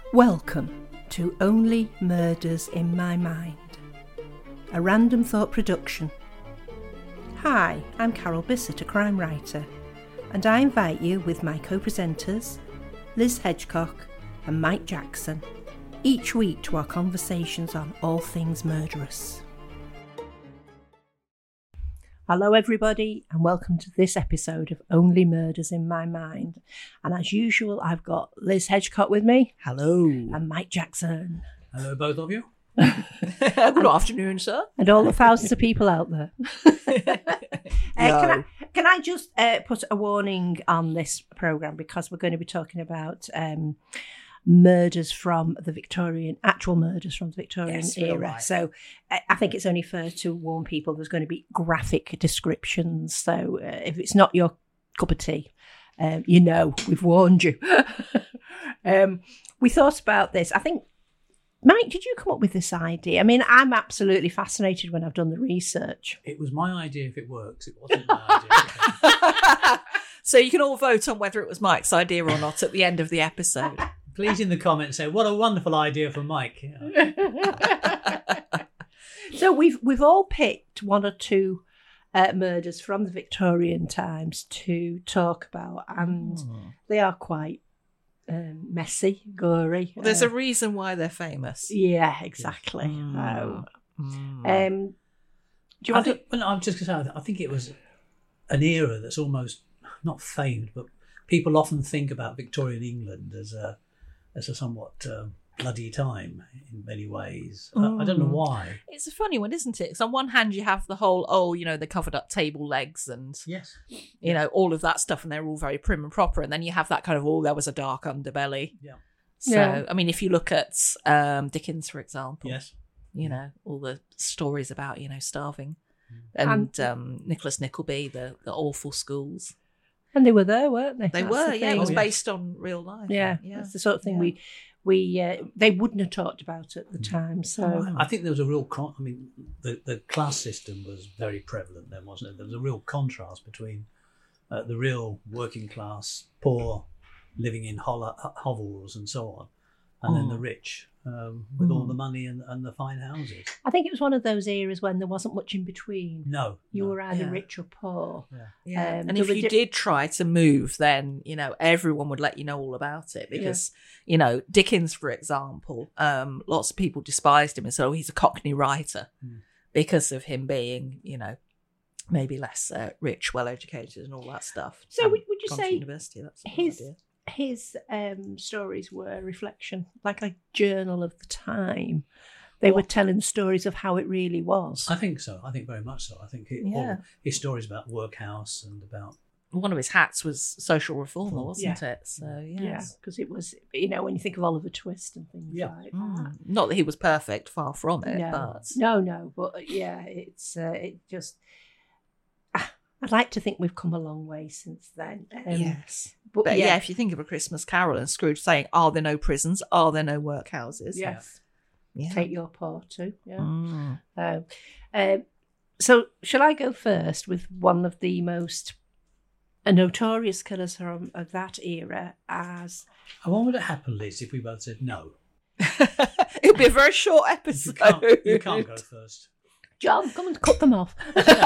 Welcome to Only Murders in My Mind, a Random Thought production. Hi, I'm Carol Bissett, a crime writer, and I invite you with my co-presenters, Liz Hedgecock and Mike Jackson, each week to our conversations on all things murderous. Hello everybody, and welcome to this episode of Only Murders in My Mind. And as usual, I've got Liz Hedgecock with me. Hello. And Mike Jackson. Hello, both of you. Good afternoon, sir. And all the thousands of people out there. Can I just put a warning on this programme, because we're going to be talking about murders from the Victorian, actual murders from the Victorian era. Right. So I think it's only fair to warn people there's going to be graphic descriptions. So if it's not your cup of tea, we've warned you. We thought about this. I think, Mike, did you come up with this idea? I mean, I'm absolutely fascinated when I've done the research. It was my idea if it works. It wasn't my idea. So you can all vote on whether it was Mike's idea or not at the end of the episode. Please in the comments say, what a wonderful idea for Mike. So we've all picked one or two murders from the Victorian times to talk about, and they are quite messy, gory. Well, there's a reason why they're famous. Yeah, exactly. Do you want to? Well, I'm just going to say, I think it was an era that's almost not famed, but people often think about Victorian England as a somewhat bloody time in many ways. I don't know why. It's a funny one, isn't it? Because on one hand you have the whole, they covered up table legs and, yes, all of that stuff, and they're all very prim and proper. And then you have that kind of, there was a dark underbelly. Yeah. So, I mean, if you look at Dickens, for example, yes, all the stories about, starving. And Nicholas Nickleby, the awful schools. And they were there, weren't they? They were, it was based on real life. Yeah, that's the sort of thing we they wouldn't have talked about at the time. So I think there was a real the class system was very prevalent then, wasn't it? There was a real contrast between the real working class, poor, living in hovels and so on, and then the rich with all the money and the fine houses. I think it was one of those eras when there wasn't much in between. No. You were either rich or poor. Yeah. And if you did try to move, then, everyone would let you know all about it because, Dickens, for example, lots of people despised him and said, he's a Cockney writer because of him being, maybe less rich, well-educated and all that stuff. So would you say university, that's his stories were a reflection, like a journal of the time? They were telling stories of how it really was. I think so. I think very much so. I think all his stories about workhouse and about... One of his hats was social reformer, wasn't it? So, yes. Because it was, when you think of Oliver Twist and things like that. Not that he was perfect, far from it. But... No. But, it's it just... I'd like to think we've come a long way since then. Yes. But if you think of A Christmas Carol and Scrooge saying, are there no prisons? Are there no workhouses? Yes. Yeah. Take your paw too. Yeah. So shall I go first with one of the most notorious killers from of that era as... What would it happen, Liz, if we both said no? It would be a very short episode. You can't go first. John, come and cut them off.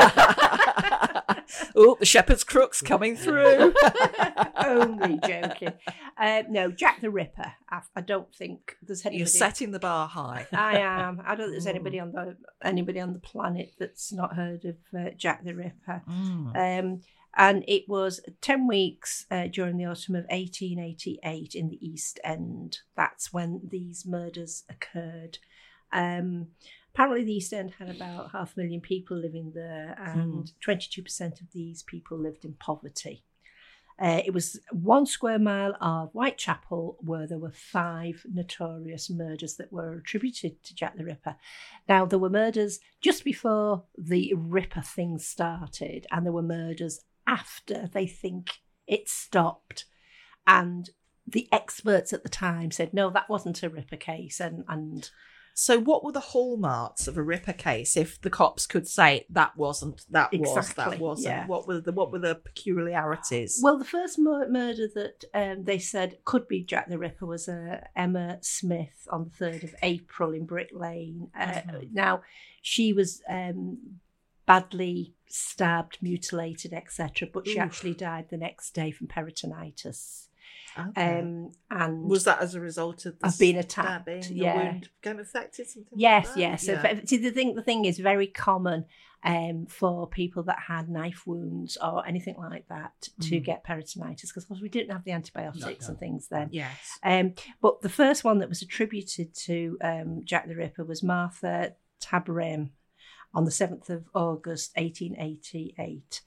Oh, the shepherd's crook's coming through. Only joking. No, Jack the Ripper. I don't think there's anybody. You're setting the bar high. I am. I don't think there's anybody on the planet that's not heard of Jack the Ripper. And it was 10 weeks during the autumn of 1888 in the East End. That's when these murders occurred. Apparently, the East End had about 500,000 people living there, and 22% of these people lived in poverty. It was 1 square mile of Whitechapel where there were 5 notorious murders that were attributed to Jack the Ripper. Now, there were murders just before the Ripper thing started, and there were murders after they think it stopped. And the experts at the time said, no, that wasn't a Ripper case, and So what were the hallmarks of a Ripper case? If the cops could say that wasn't, that was, Exactly, that wasn't, yeah. what were the peculiarities? Well, the first murder that they said could be Jack the Ripper was Emma Smith on the 3rd of April in Brick Lane. Now, she was badly stabbed, mutilated, etc., but she actually died the next day from peritonitis. Okay. And was that as a result of being attacked? Stabbing, Yeah. the wound became infected? Something Yes, like that? yes. So see, the thing is very common for people that had knife wounds or anything like that to get peritonitis, because we didn't have the antibiotics and things then. Yes. But the first one that was attributed to Jack the Ripper was Martha Tabram on the 7th of August 1888.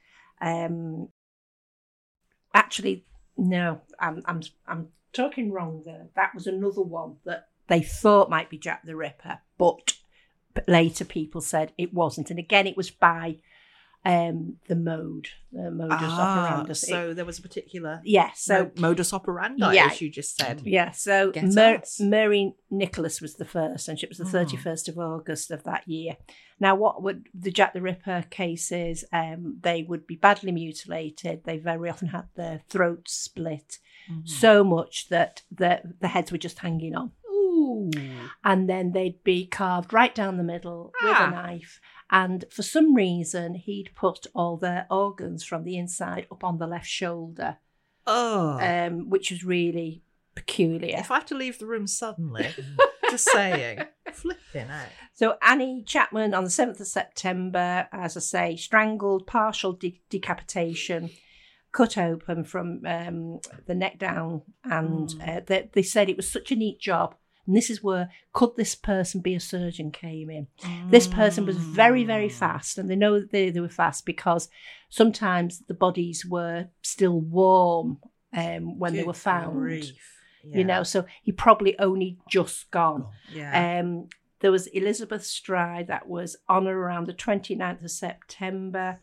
Actually, no, I'm talking wrong there. That was another one that they thought might be Jack the Ripper, but later people said it wasn't. And again, it was by the modus operandi. So there was a particular modus operandi, as you just said. Yeah, so Mary Nicholas was the first, and it was the 31st of August of that year. Now, what would the Jack the Ripper cases, they would be badly mutilated. They very often had their throats split so much that the heads were just hanging on. Ooh. And then they'd be carved right down the middle with a knife. And for some reason, he'd put all their organs from the inside up on the left shoulder, which was really peculiar. If I have to leave the room suddenly, just saying, flipping out. So Annie Chapman on the 7th of September, as I say, strangled, partial decapitation, cut open from the neck down. And they said it was such a neat job. And this is where could this person be a surgeon came in. This person was very, very fast. And they know that they were fast because sometimes the bodies were still warm when they were found. Yeah. You know, so he probably only just gone. Yeah. There was Elizabeth Stride that was on or around the 29th of September.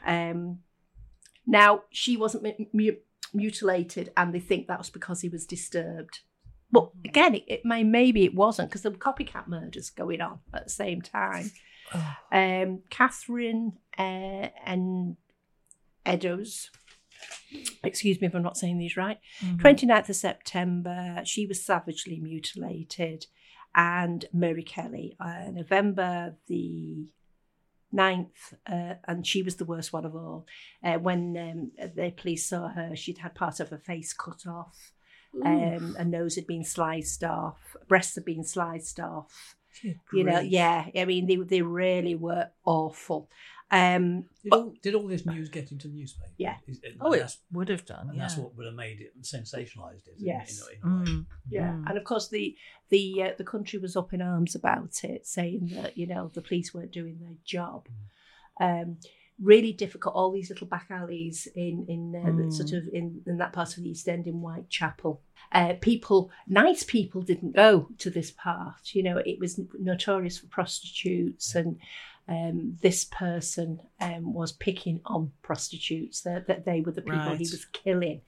Now, she wasn't mutilated, and they think that was because he was disturbed. But again, maybe it wasn't, because there were copycat murders going on at the same time. Catherine and Eddowes, excuse me if I'm not saying these right, 29th of September, she was savagely mutilated. And Mary Kelly, November the 9th, and she was the worst one of all. When the police saw her, she'd had part of her face cut off. A nose had been sliced off, breasts had been sliced off. You know, yeah. I mean, they really were awful. Did all this news get into the newspaper? Yeah. It would have done. And that's what would have made it sensationalised it. Yes. In a way. Yeah. And of course, the country was up in arms about it, saying that the police weren't doing their job. Really difficult. All these little back alleys in sort of in that part of the East End in Whitechapel. Nice people didn't go to this part. It was notorious for prostitutes, and this person was picking on prostitutes. That they were the people he was killing.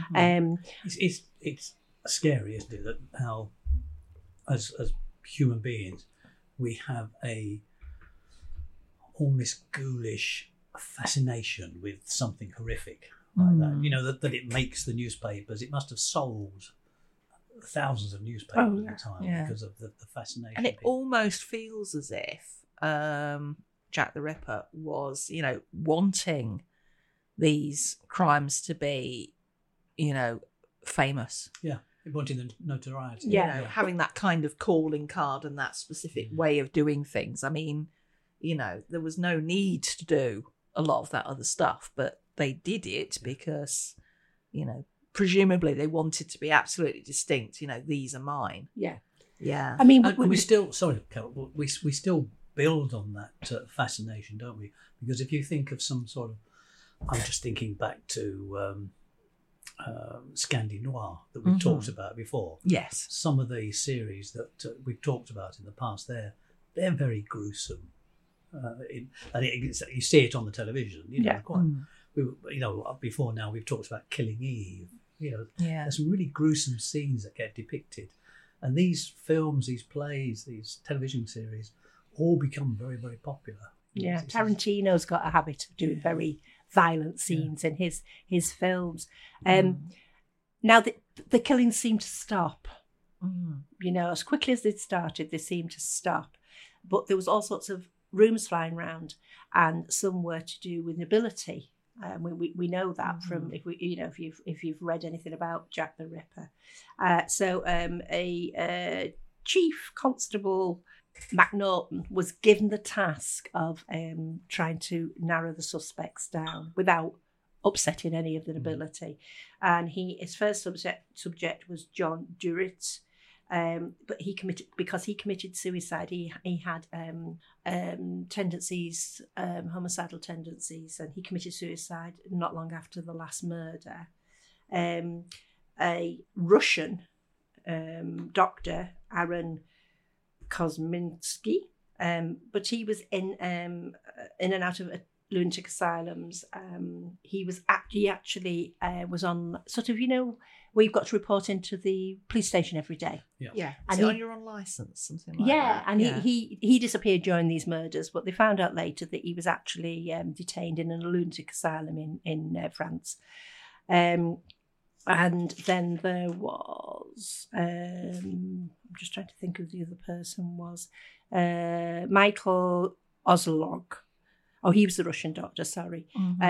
It's scary, isn't it? That how, as human beings, we have a almost ghoulish fascination with something horrific like that. That it makes the newspapers. It must have sold thousands of newspapers at the time because of the fascination. And it almost feels as if Jack the Ripper was, wanting these crimes to be, famous. Yeah, wanting the notoriety. Yeah, having that kind of calling card and that specific way of doing things. I mean, there was no need to do a lot of that other stuff, but they did it because, presumably they wanted to be absolutely distinct. These are mine. Yeah. Yeah. I mean, we still, sorry, Carol, we still build on that fascination, don't we? Because if you think of some sort of, I'm just thinking back to Scandi Noir that we've talked about before. Yes. Some of the series that we've talked about in the past, they're very gruesome. You see it on the television, before now we've talked about Killing Eve. There's some really gruesome scenes that get depicted, And these films, these plays, these television series all become very, very popular. Yeah, Tarantino's got a habit of doing very violent scenes in his films. Now, the killings seem to stop. You know, as quickly as they'd started, they seemed to stop. But there was all sorts of rumours flying around, and some were to do with nobility. We know that from if you've read anything about Jack the Ripper. So a chief constable, Macnaughton, was given the task of trying to narrow the suspects down without upsetting any of the nobility. And his first subject was John Durrett. But he committed suicide. He had tendencies, homicidal tendencies, and he committed suicide not long after the last murder. A Russian doctor, Aaron Kosminski, but he was in and out of lunatic asylums. He actually was on sort of, where you've got to report into the police station every day. Yeah. And on your own licence, something like that. Yeah, and he disappeared during these murders, but they found out later that he was actually detained in a lunatic asylum in France. And then there was, I'm just trying to think who the other person was, Michael Ozlog. Oh, he was the Russian doctor, sorry.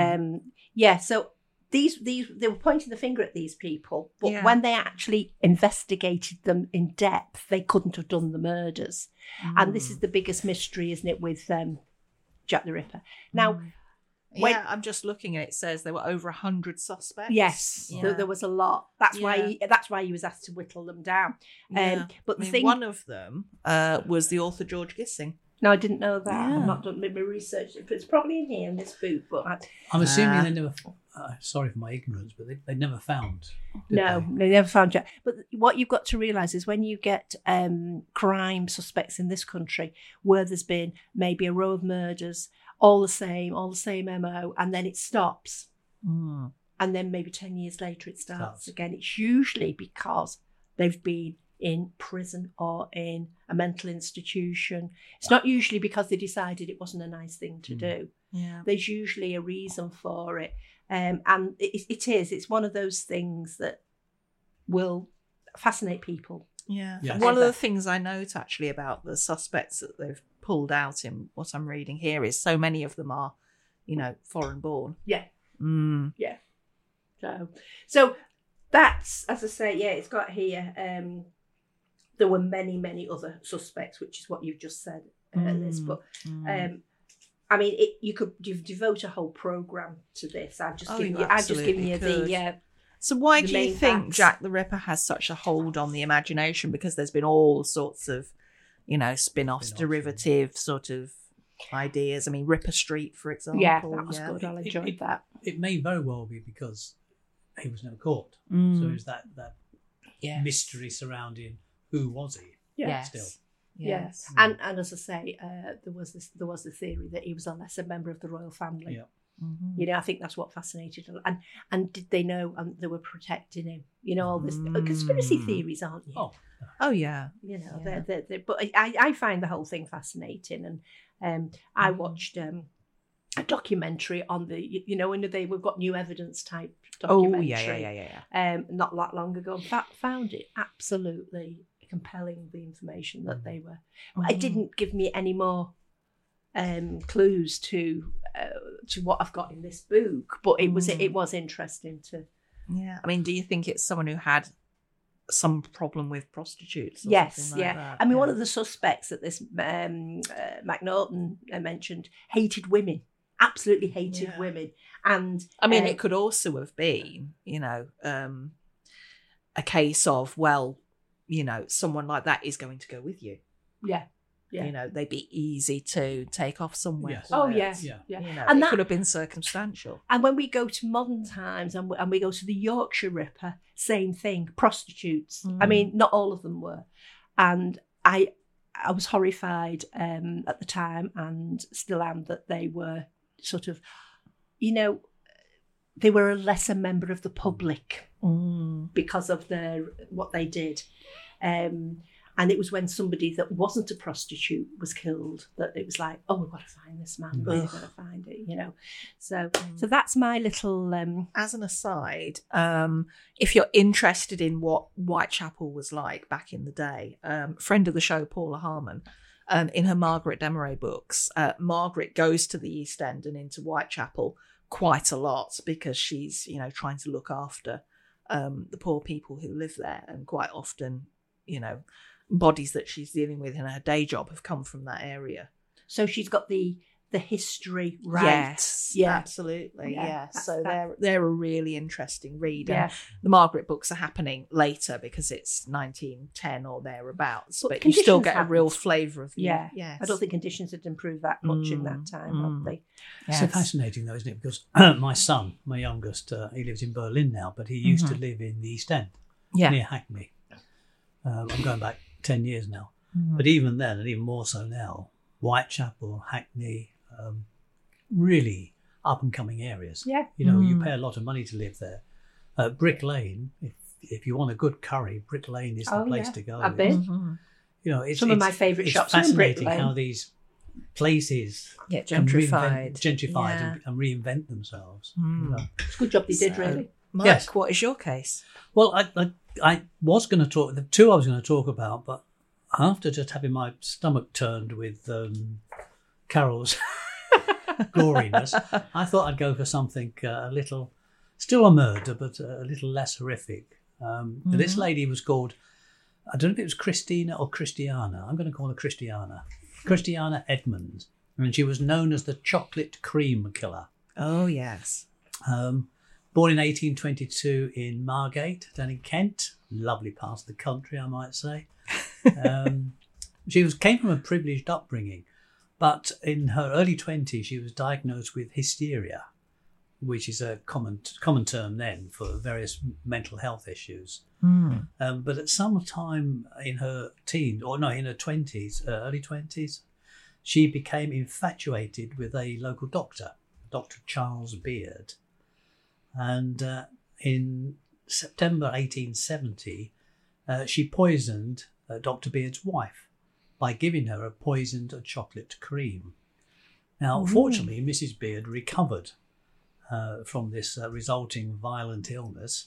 So they were pointing the finger at these people, but when they actually investigated them in depth, they couldn't have done the murders. And this is the biggest mystery, isn't it, with Jack the Ripper. Now, I'm just looking, and it says there were over 100 suspects. Yes, there was a lot. That's why he was asked to whittle them down. But one of them was the author George Gissing. No, I didn't know that. I've not done my research. It's probably in here in this book, but I'm assuming they never. Sorry for my ignorance, but they never found. They never found Jack. But what you've got to realise is when you get crime suspects in this country, where there's been maybe a row of murders, all the same MO, and then it stops, and then maybe 10 years later it starts again. It's usually because they've been in prison or in a mental institution. It's not usually because they decided it wasn't a nice thing to do. Yeah. There's usually a reason for it. And it's one of those things that will fascinate people. Yeah. Yes. One of the things I note actually about the suspects that they've pulled out in what I'm reading here is so many of them are, foreign born. Yeah. Yeah. So that's, as I say, it's got here, there were many, many other suspects, which is what you've just said, Liz. But I mean, you could devote a whole program to this. I've just given you the. So why do you think facts. Jack the Ripper has such a hold on the imagination? Because there's been all sorts of, spin-offs, derivative sort of ideas. I mean, Ripper Street, for example. Yeah, that was good. I enjoyed that. It may very well be because he was never caught. So there's that mystery surrounding who was he? Yes. Still. Yes. And as I say, there was the theory that he was a lesser member of the royal family. Yeah. I think that's what fascinated them. And did they know they were protecting him? All this conspiracy theories, aren't you? Oh yeah. They're, but I find the whole thing fascinating, and I watched a documentary on the when we've got new evidence type documentary. Not that long ago. Found it absolutely compelling, the information that they were. It didn't give me any more clues to what I've got in this book, but it was interesting to. Yeah, I mean, do you think it's someone who had some problem with prostitutes? Or yes, like that? I mean, one of the suspects that this Macnaughton mentioned hated women. Absolutely hated women. And I mean, it could also have been, a case of, someone like that is going to go with you. Yeah. They'd be easy to take off somewhere. Yes. Oh, yes. Yeah. And it could have been circumstantial. And when we go to modern times and we go to the Yorkshire Ripper, same thing, prostitutes. I mean, not all of them were. And I was horrified at the time, and still am, that they were sort of, they were a lesser member of the public because of what they did. And it was when somebody that wasn't a prostitute was killed that it was like, oh, we've got to find this man. We've really got to find it, you know. So that's my little... As an aside, if you're interested in what Whitechapel was like back in the day, friend of the show, Paula Harmon, in her Margaret Desmarais books, Margaret goes to the East End and into Whitechapel quite a lot because she's, you know, trying to look after the poor people who live there, and quite often, you know, bodies that she's dealing with in her day job have come from that area. So she's got the history right. Yes, yeah, absolutely. Yeah, Yeah. So they're a really interesting read. Yeah. And the Margaret books are happening later because it's 1910 or thereabouts, but you still get a real flavour of the... Yeah. Yes. I don't think conditions had improved that much in that time, have they? It's so fascinating though, isn't it? Because my son, my youngest, he lives in Berlin now, but he used to live in the East End, near Hackney. I'm going back 10 years now. But even then, and even more so now, Whitechapel, Hackney, really up-and-coming areas. Yeah. You know, you pay a lot of money to live there. Brick Lane, if you want a good curry, Brick Lane is the place to go. I've been. You know, it's some of my favourite shops. It's fascinating how these places get gentrified, and reinvent themselves. You know. It's a good job they did, really. Mike, what is your case? Well, I was going to talk, the two I was going to talk about, but after just having my stomach turned with Carol's goriness, I thought I'd go for something a little, still a murder, but a little less horrific. This lady was called, I don't know if it was Christina or Christiana. I'm going to call her Christiana. Christiana Edmonds. And she was known as the chocolate cream killer. Oh, yes. Born in 1822 in Margate, down in Kent. Lovely part of the country, I might say. She came from a privileged upbringing, but in her early 20s, she was diagnosed with hysteria, which is a common term then for various mental health issues. But at some time in her teens, or no, in her 20s, early 20s, she became infatuated with a local doctor, Dr. Charles Beard. And in September 1870, she poisoned Dr. Beard's wife by giving her a poisoned chocolate cream. Now, fortunately, Mrs. Beard recovered from this resulting violent illness.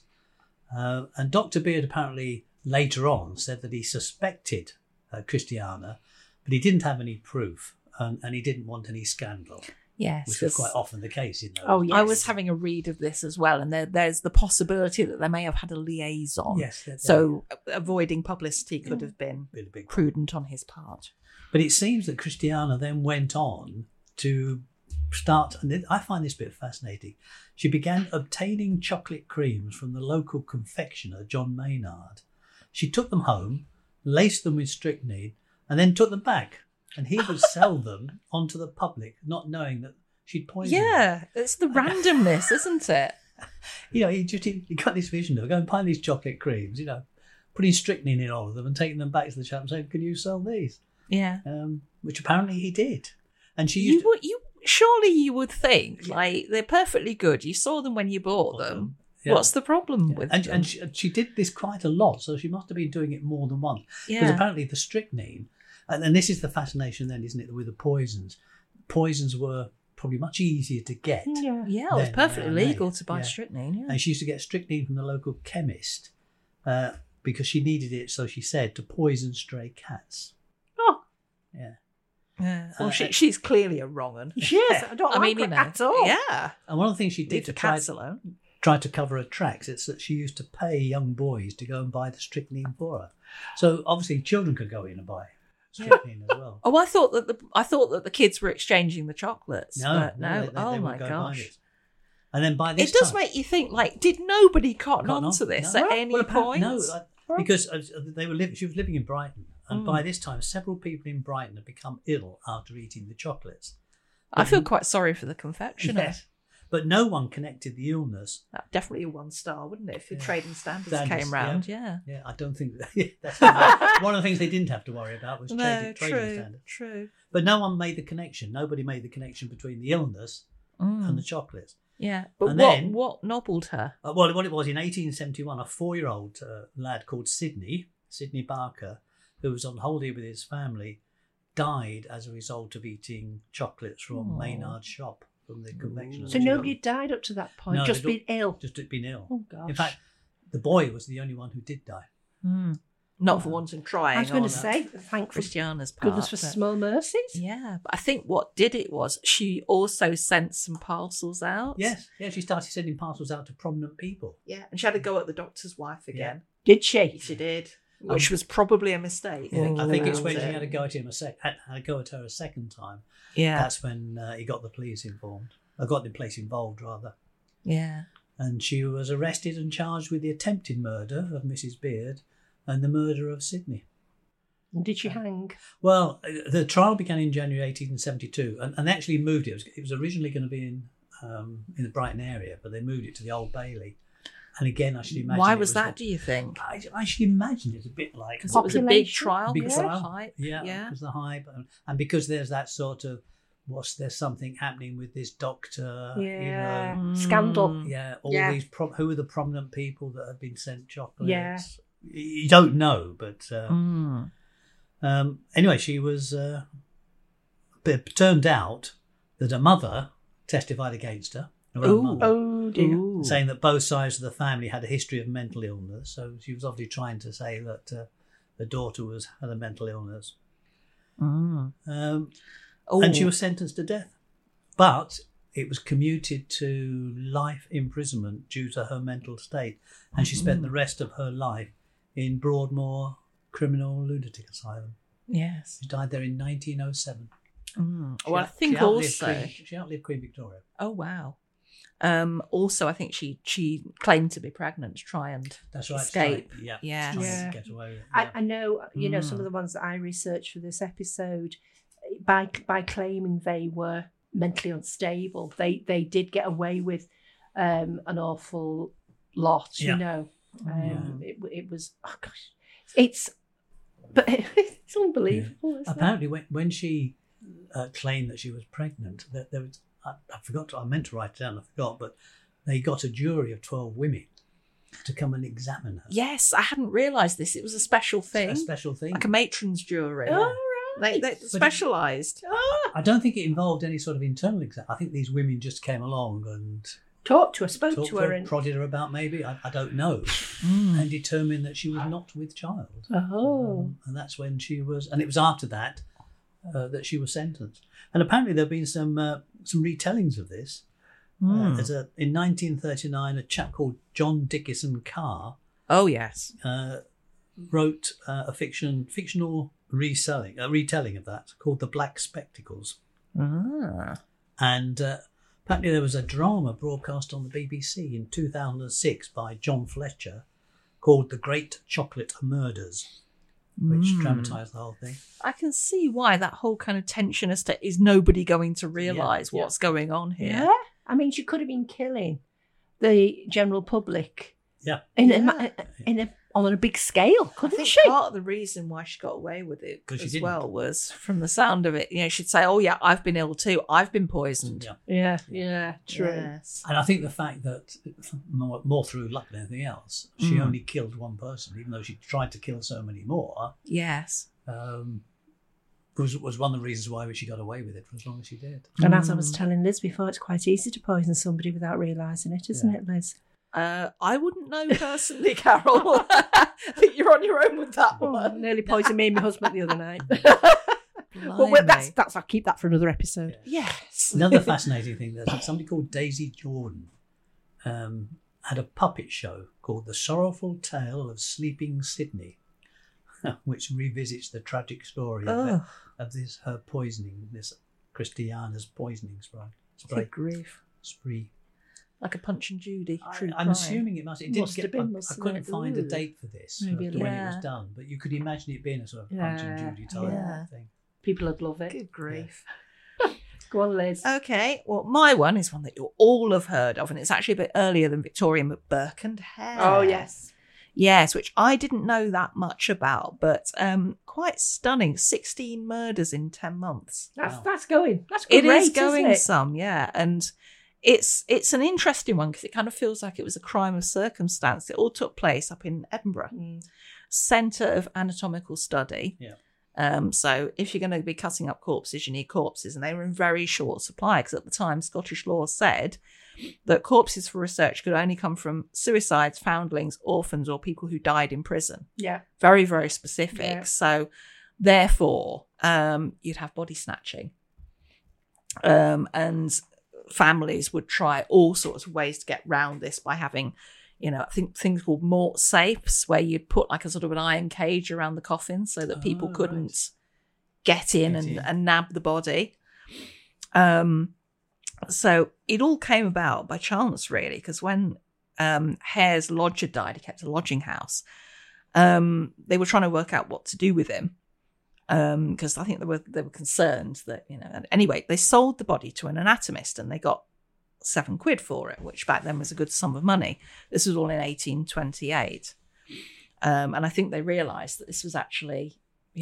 And Dr. Beard apparently later on said that he suspected Christiana, but he didn't have any proof and he didn't want any scandal. Yes, which was quite often the case in those. Oh, yes. I was having a read of this as well, and there's the possibility that they may have had a liaison. Yes, so avoiding publicity could have been prudent on his part. But it seems that Christiana then went on to start, and I find this bit fascinating. She began obtaining chocolate creams from the local confectioner, John Maynard. She took them home, laced them with strychnine, and then took them back. And he would sell them onto the public, not knowing that she'd poisoned them. Yeah, it's the randomness, isn't it? You know, he got this vision of going and buying these chocolate creams, you know, putting strychnine in all of them and taking them back to the shop and saying, "Can you sell these?" Yeah. Which apparently he did. And she used surely you would think, like, they're perfectly good. You saw them when you bought them. Yeah. What's the problem with them? And she did this quite a lot, so she must have been doing it more than once. Because apparently the strychnine, and this is the fascination then, isn't it, with the poisons? Poisons were probably much easier to get. Yeah, it was perfectly legal to buy strychnine. Yeah. And she used to get strychnine from the local chemist because she needed it, so she said, to poison stray cats. Oh. Yeah. Yeah. Well, she's clearly a wrong one. She is. I don't like it at all. Yeah. And one of the things she did to cats alone. Try to cover her tracks, it's that she used to pay young boys to go and buy the strychnine for her. So obviously children could go in and buy strychnine as well. Oh, I thought that the kids were exchanging the chocolates. No. Oh my gosh! And then by this, it does make you think. Like, did nobody cotton on to this at any point? No, because she was living in Brighton, and by this time, several people in Brighton had become ill after eating the chocolates. I feel quite sorry for the confectioner. Yes. But no one connected the illness. That'd definitely a 1-star, wouldn't it? If the trading standards came round, Yeah, I don't think that's one of the things they didn't have to worry about was trading standards. True. But no one made the connection. Nobody made the connection between the illness and the chocolates. Yeah, but what nobbled her? Well, what it was in 1871, a 4-year-old lad called Sidney Sidney Barker, who was on holiday with his family, died as a result of eating chocolates from Maynard's shop, from the confectioner's. So nobody died up to that point, No, just they'd been ill. Just been ill. Oh, gosh. In fact, the boy was the only one who did die. Not for wanting trying. I was going on to say, thank for Christiana's part. goodness for but- small mercies. Yeah, but I think what did it was she also sent some parcels out. Yes, yeah, she started sending parcels out to prominent people. Yeah, and she had to go at the doctor's wife again. Did she? She did, which was probably a mistake. I think it's when she about had it. to go at him had a go at her a second time. Yeah, That's when he got the police involved. Got the police involved rather. yeah. And she was arrested and charged with the attempted murder of Mrs. Beard and the murder of Sidney. And did she hang? Well, the trial began in January 1872, and actually moved it. It was originally going to be in the Brighton area, but they moved it to the Old Bailey. And again, I should imagine. Why it was that? Do you think? I should imagine it's a bit like Because it was a big Population? trial. Big because of trial. hype. Yeah, yeah. because the hype, and because there's that sort of there's something happening with this doctor. Yeah. You know, Scandal. yeah, all Yeah. these who are the prominent people that have been sent chocolates? Yeah. You don't know, but Mm. anyway, she was. But it turned out that her mother testified against her. Her own Ooh. mother, Oh, dear. Ooh. saying that both sides of the family had a history of mental illness. So she was obviously trying to say that the daughter had a mental illness. Mm. And she was sentenced to death. But it was commuted to life imprisonment due to her mental state. And she spent the rest of her life in Broadmoor Criminal Lunatic Asylum. Yes. She died there in 1907. Mm. She Well, I out- think she outlived also. she outlived Queen Victoria. Oh wow. Also, I think she claimed to be pregnant to try and That's right. escape. Yeah. Yes. Trying Yeah. to get away with it. I know, some of the ones that I researched for this episode, by claiming they were mentally unstable, they did get away with an awful lot. Yeah. It was, oh gosh, it's unbelievable. Isn't it? Apparently, when she claimed that she was pregnant, that there was I forgot. I meant to write it down. I forgot, but they got a jury of 12 women to come and examine her. Yes, I hadn't realised this. It was a special thing, A special thing. like a matron's jury. All right. They specialised. I don't think it involved any sort of internal exam. I think these women just came along and Talked to her, spoke talked to her, and prodded her about maybe. I don't know. Mm. And determined that she was not with child. oh, And that's when she was. And it was after that that she was sentenced. And apparently there have been some retellings of this. Mm. In 1939, a chap called John Dickinson Carr Oh yes. wrote a fictional retelling of that called The Black Spectacles. Ah. And apparently there was a drama broadcast on the BBC in 2006 by John Fletcher called The Great Chocolate Murders, which dramatised the whole thing. I can see why that whole kind of tension as to is nobody going to realise Yeah. what's going on here. yeah. I mean, she could have been killing the general public Yeah. on a big scale, I couldn't think she? part of the reason why she got away with it 'Cause she as didn't. well was from the sound of it. You know, she'd say, "Oh yeah, I've been ill too. I've been poisoned." Yeah. Yeah, true. Yes. And I think the fact that, more through luck than anything else, she only killed one person, even though she tried to kill so many more, Yes. was one of the reasons why she got away with it for as long as she did. And as I was telling Liz before, it's quite easy to poison somebody without realising it, isn't it, Liz? I wouldn't know personally, Carol. I think you're on your own with that Oh, one. nearly poisoned me and my husband the other night. Blimey. well, that's I'll keep that for another episode. Yes. Another fascinating thing, there's somebody called Daisy Jordan had a puppet show called The Sorrowful Tale of Sleeping Sydney, which revisits the tragic story of her poisoning, this Christiana's poisoning Good grief. spree. Like a Punch and Judy. True I'm crime. assuming it must. It didn't Must get. have been, I mustn't couldn't it? find a Ooh. date for this Maybe as to when it yeah. was done, but you could imagine it being a sort of Punch and Yeah, Judy type yeah. thing. People would love it. Good grief. Go on, Liz. Okay, well, my one is one that you'll all have heard of, and it's actually a bit earlier than Victorian, but Burke and Hare. Oh, yes. Yes, which I didn't know that much about, but quite stunning. 16 murders in 10 months. That's Wow. that's going. That's a good It rate, is going isn't it? some, yeah. And it's an interesting one because it kind of feels like it was a crime of circumstance. It all took place up in Edinburgh, Centre of Anatomical Study. Yeah. So if you're going to be cutting up corpses, you need corpses, and they were in very short supply because at the time Scottish law said that corpses for research could only come from suicides, foundlings, orphans, or people who died in prison. Yeah. Very, very specific. Yeah. So therefore, you'd have body snatching. And families would try all sorts of ways to get round this by having, I think things called mort safes, where you'd put like a sort of an iron cage around the coffin so that people couldn't get in and nab the body. So it all came about by chance, really, because when Hare's lodger died, he kept a lodging house. They were trying to work out what to do with him because I think they were concerned that, And anyway, they sold the body to an anatomist and they got £7 for it, which back then was a good sum of money. This was all in 1828. And I think they realised that this was actually,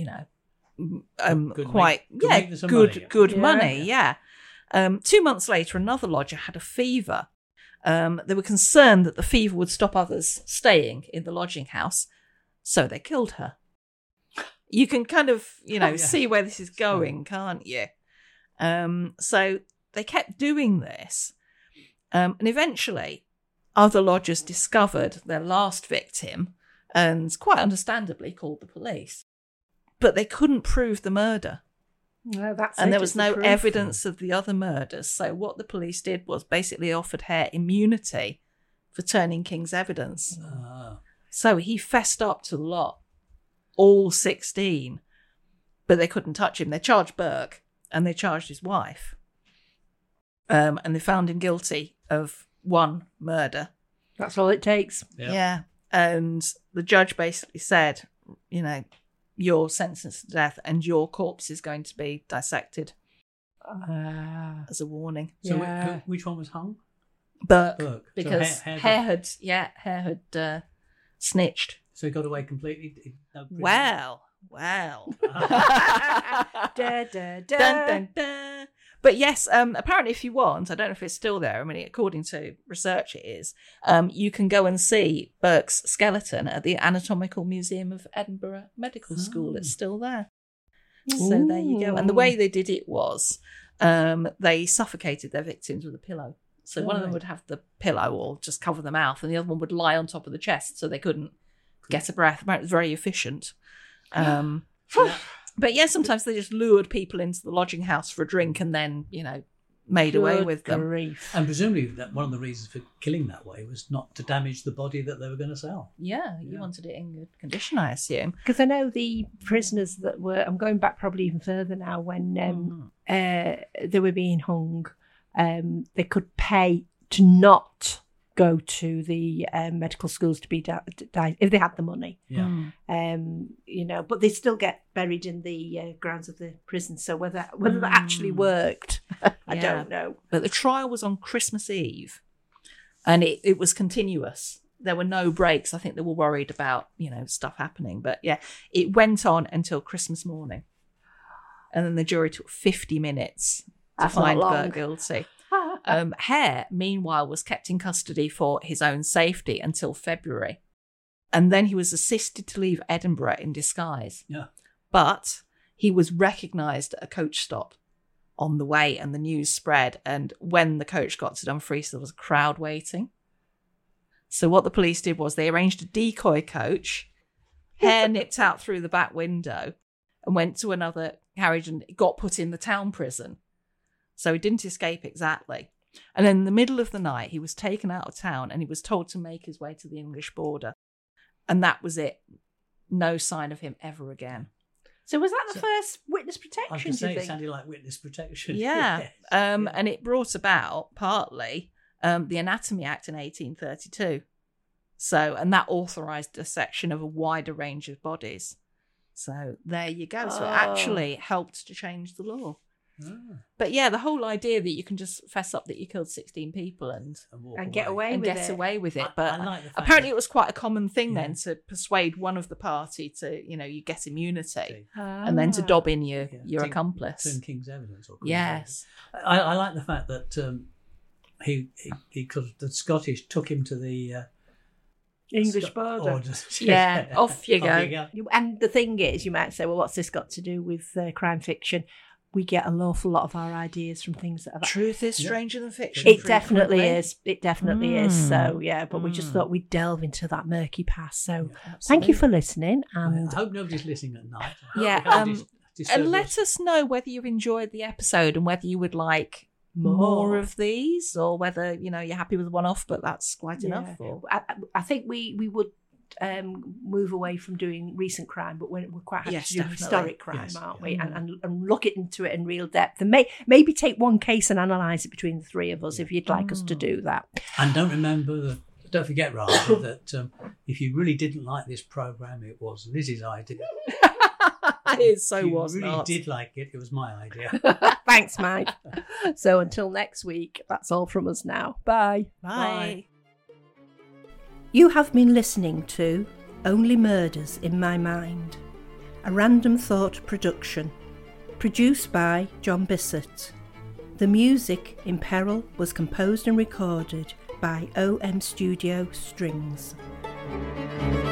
quite good money. Yeah. 2 months later, another lodger had a fever. They were concerned that the fever would stop others staying in the lodging house, so they killed her. You can kind of, see where this is going, can't you? So they kept doing this. And eventually, other lodgers discovered their last victim and quite understandably called the police. But they couldn't prove the murder. No, and there was no evidence of the other murders. So what the police did was basically offered Hare immunity for turning King's evidence. So he fessed up to the lot, all 16. But they couldn't touch him. They charged Burke and they charged his wife. And they found him guilty of one murder. That's all it takes. Yep. Yeah. And the judge basically said, you're sentenced to death and your corpse is going to be dissected as a warning. So which one was hung? Burke. Because So Hare had snitched. So he got away completely? Well. Da, da, da. Dun, dun, dun. But yes, apparently if you want, I don't know if it's still there, according to research it is, you can go and see Burke's skeleton at the Anatomical Museum of Edinburgh Medical School. It's still there. So there you go. And the way they did it was they suffocated their victims with a pillow. So one of them would have the pillow or just cover the mouth and the other one would lie on top of the chest so they couldn't get a breath. It was very efficient. But yeah, sometimes they just lured people into the lodging house for a drink and then, made away with them. Grief. And presumably that one of the reasons for killing that way was not to damage the body that they were going to sell. Yeah, you wanted it in good condition, I assume. Because I know the prisoners that were, I'm going back probably even further now, when they were being hung, they could pay to not go to the medical schools to be died if they had the money. Yeah. But they still get buried in the grounds of the prison. So whether that actually worked, I don't know. But the trial was on Christmas Eve, and it was continuous. There were no breaks. I think they were worried about stuff happening. But yeah, it went on until Christmas morning, and then the jury took 50 minutes to find Burke guilty. Hare, meanwhile, was kept in custody for his own safety until February. And then he was assisted to leave Edinburgh in disguise. Yeah. But he was recognised at a coach stop on the way and the news spread. And when the coach got to Dumfries, there was a crowd waiting. So what the police did was they arranged a decoy coach. Hare nipped out through the back window and went to another carriage and got put in the town prison. So he didn't escape exactly. And then in the middle of the night, he was taken out of town and he was told to make his way to the English border. And that was it. No sign of him ever again. So was that the first witness protection, I was going to say, it sounded like witness protection. Yeah. Yes. And it brought about, partly, the Anatomy Act in 1832. So, and that authorised a section of a wider range of bodies. So there you go. So it actually helped to change the law. But yeah, the whole idea that you can just fess up that you killed 16 people and get away with it. But I like the fact apparently it was quite a common thing then to persuade one of the party to, you get immunity and then to dob in your accomplice. Turn King's evidence. Or yes. I like the fact that because the Scottish took him to the English border. Yeah, off you go. And the thing is, you might say, well, what's this got to do with crime fiction? We get an awful lot of our ideas from things that have... Truth is stranger than fiction. It definitely is. It definitely is. So, yeah, but we just thought we'd delve into that murky past. So thank you for listening. And I hope nobody's listening at night. And let us know whether you've enjoyed the episode and whether you would like more of these, or whether you're happy with one-off, but that's quite enough. Or... I think we would move away from doing recent crime, but we're quite happy to do historic crime, aren't we? And look into it in real depth, and maybe take one case and analyse it between the three of us if you'd like us to do that. And don't forget, rather, that if you really didn't like this programme, it was Liz's idea. It so was not. If you really not. did like it, it was my idea. Thanks, Mike. So until next week, that's all from us now. Bye. Bye. You have been listening to Only Murders in My Mind, a Random Thought production, produced by John Bissett. The music in Peril was composed and recorded by OM Studio Strings.